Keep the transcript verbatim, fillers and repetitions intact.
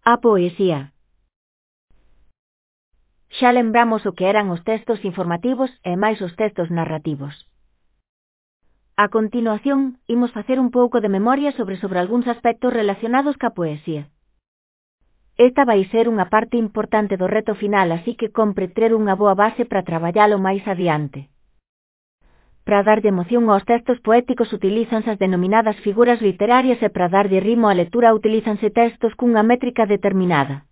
A poesía. Xa lembramos o que eran os textos informativos e máis os textos narrativos. A continuación, imos facer un pouco de memoria sobre sobre algúns aspectos relacionados ca poesía. Esta vai ser unha parte importante do reto final, así que compre ter unha boa base para traballalo máis adiante. Para darlle emoción aos textos poéticos utilízanse as denominadas figuras literarias e para darlle ritmo á lectura utilízanse textos cunha métrica determinada.